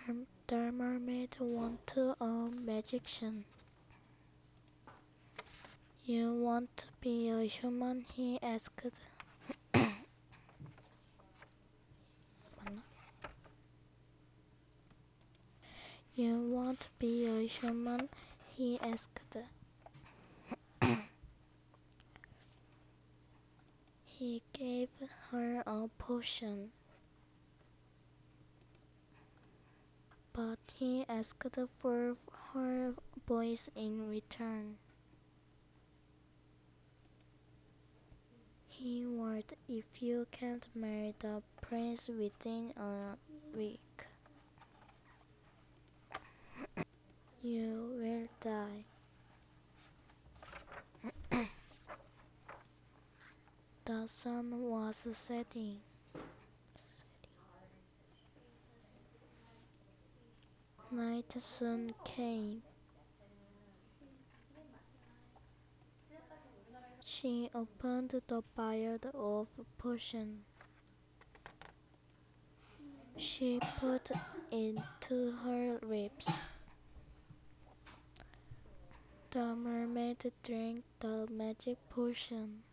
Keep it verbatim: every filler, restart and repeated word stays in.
Her- The mermaid went to a magician. You want to be a human? He asked. You want to be a human? He asked. He gave her a potion, but he asked for her voice in return. He warned, if you can't marry the prince within a week, you will die. The sun was setting. Night soon came. She opened the vial of potion. She put it into her lips. The mermaid drank the magic potion.